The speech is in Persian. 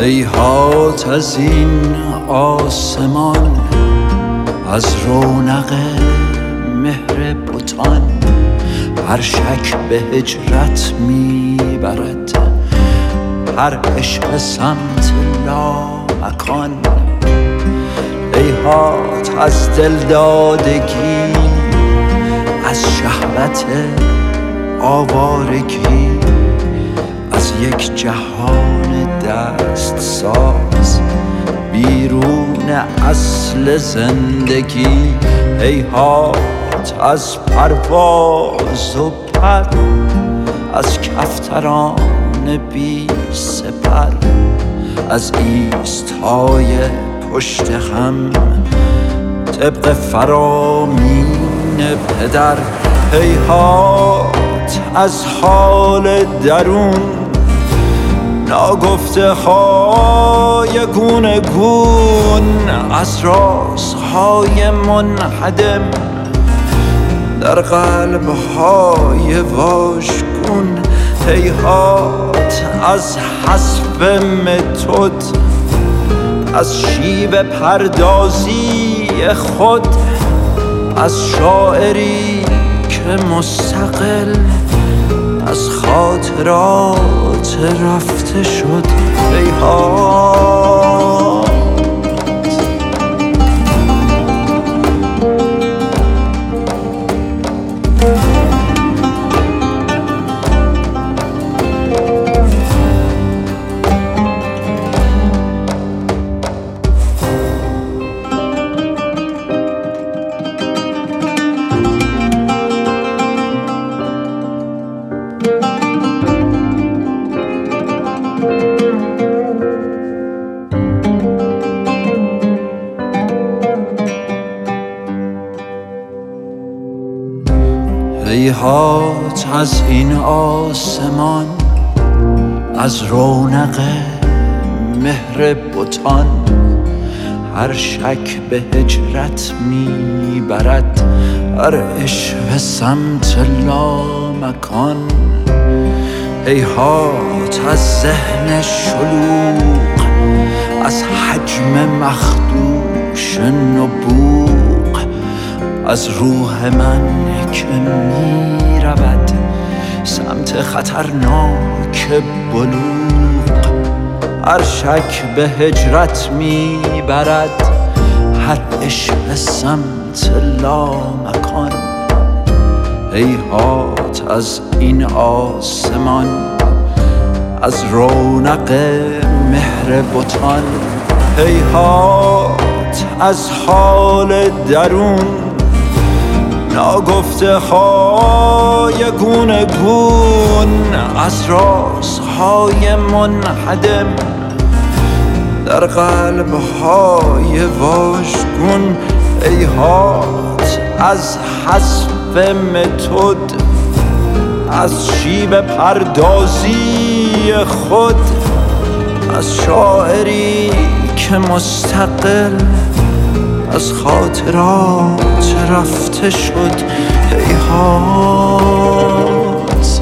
هیهات از این آسمان، از رونق مهر بتان، هر شک به هجرت میبرد، هر عشق سمت لامکان. هیهات از دلدادگی، از شهوت آوارگی، از یک جهان دست ساز بیرون اصل زندگی. هیهات از پرواز و پر، از کفتران بی سپر، از ایستای پشت هم طبق فرامین پدر. هیهات از حال درون، ناگفته های گونه گون، از رازهای منهدم در قلب های واژگون. هیهات از حسب متد، از شیوه پردازی خود، از شاعری که مستقل از خاطرات رفته شد. هیهات هیهات از این آسمان، از رونق مهر بتان، هر شک به هجرت میبرد، هر عشق سمت لامکان. هیهات از ذهن شلوغ، از حجم مخدوش نبوغ، از روح من که میرود سمت خطرناک بلوغ. هر شک به هجرت میبرد، هر عشق سمت لامکان. هیهات از این آسمان، از رونق مهر بتان. هیهات از حال درون، ناگفته های گونه گون، از رازهای منهدم در قلب های واژگون. هیهات از حسب متد، از شیوه پردازی خود، از شاعری که مستقل از خاطرات رفته شد. هیهات